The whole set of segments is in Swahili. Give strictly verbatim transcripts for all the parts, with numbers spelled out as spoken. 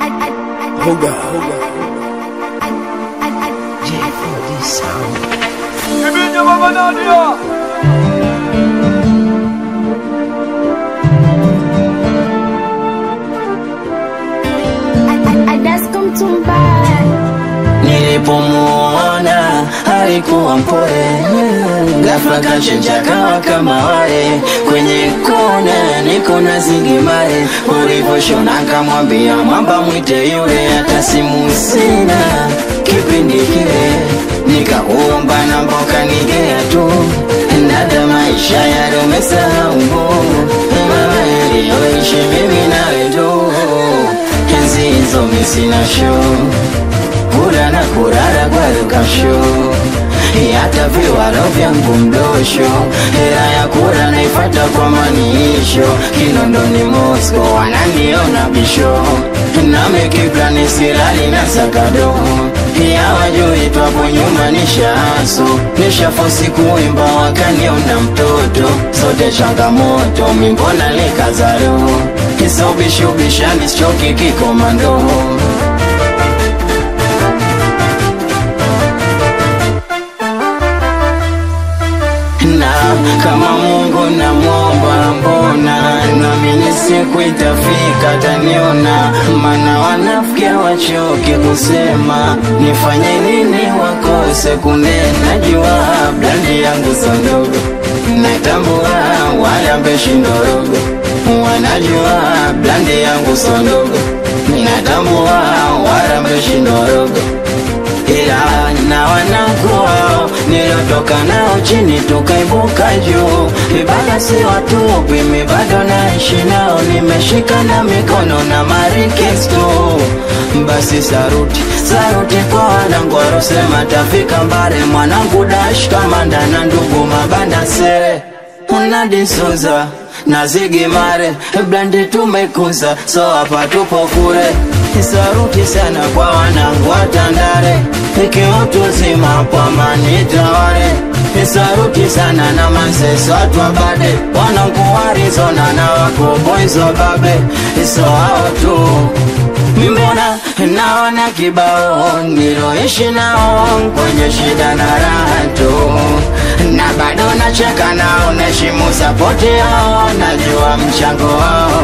Hoga, hoga, J four D sound. Ibinya Mama Nadia. Nilipomuona alikuwa mpole, ghafla kachenja kawa kama wale kwenye kona, niko na zingimare. Ulivyoshona kamwambia mwamba mwite yule, hata simu sina kipindi kile, nikaomba na mboka nigea tu, nada maisha yale umesahau mama yaliyoishi mimi nawe tu, enzi hizo mimi sina show, kula na kurara kwa lukasho, hata viwalo vyangu mdosho, hela ya kula naifata kwa manisho, Kinondoni Moscow wananiona bisho, na mekiplani silali na sakado, ya wajui twapo nyuma nishaso, nishafosi kuimba wakaniona mtoto, sote changamoto mimbona likazaro, kisobishubishani sichoki kikomando. Na kama Mungu na muomba, mbona naamini siku itafika taniona, mana wanafikia wachoke kusema, nifanye nini wakose kunena. Jua blandi yangu sondogo, natambua wala mbeshi ndorogo, wanajua blandi yangu sondogo, natambua wala mbeshi ndorogo, ila na wanakuwa nilotoka nao chini tukaibuka juu, ibada si watu pimi bado naishi nao, nimeshika na mikono na marikisto. Basi saruti, saruti kwa wanangu warosema tafika mbare, mwanangu dash kamanda na ndugu mabanda sere, unadisuza na zigi mare, blandi tumekuza, so hapa tupo kure. Saruti sana kwa wanangu watandare, ikiutu zima kwa manitaware. Saruti sana na manseso watu wabade, wanangu warizona na wako boys wababe, iso hao tu mbona naona kibao niloishi nao kwenye shida na raha tu, na bado nacheka nao, neshimu sapoti yao, najua mchango wao.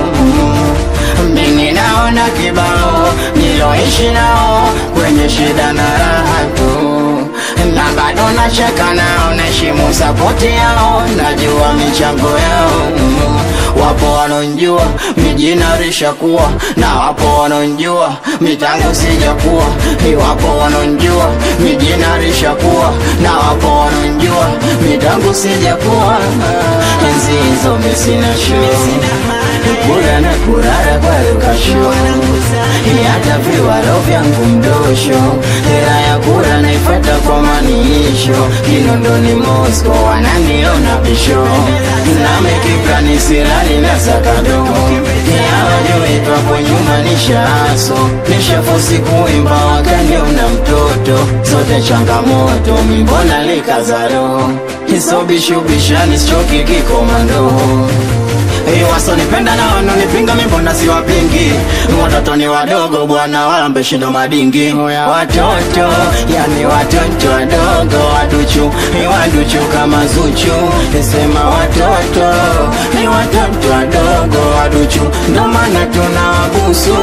Mimi naona kibao niloishi nao kwenye shida na raha tu, na bado nacheka nao, neshimu sapoti yao, najua michango yao. Wapo wanonjua mijina rishakuwa, na wapo wanonjua mitangu sijakuwa, wapo wanonjua mijina rishakuwa, na wapo wanonjua mitangu sijakuwa, enzi hizo mimi sina show, kula na kurara kwa lukasho, hata viwalo vyangu mdosho, hela ya kula naifata kwa manisho, Kinondoni Moscow wananiona bisho, na mekiplani silali na sakado, ya wajui twapo nyuma nishaso, nishafosi kuimba wakaniona mtoto, sote changamoto mimbona likazaro, isobishubishani sichoki kikomando. Hey, wasonipenda na wanonipinga mimbona si wapingi, watoto ni wadogo bwana wala mbeshindo madingi. Watoto, yani watoto wadogo waduchu, ni waduchu kama Zuchu, nisema watoto, ni watoto wadogo waduchu, ndo maana tunawabusu.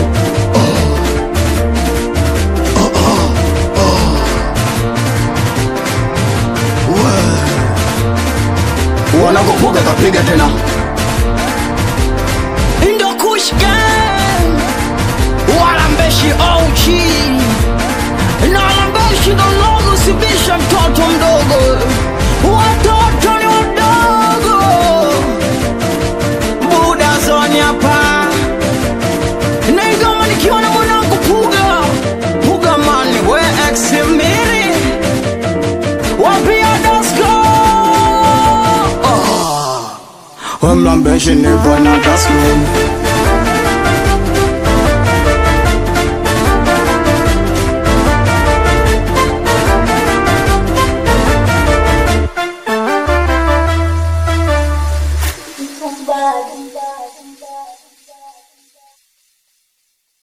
Wanakupuga kapiga tena Indo Kush Gang, wala mbeshi O G, na wala mbeshi ndo logo, sibisha mtoto mdogo, watoto ni wadogo, Buda zoni hapa, na ingoma nikiwa na mwanangu Puga, Puga mani we eximiri, wapia dasko. Wemla mbeshi nipo na dasko,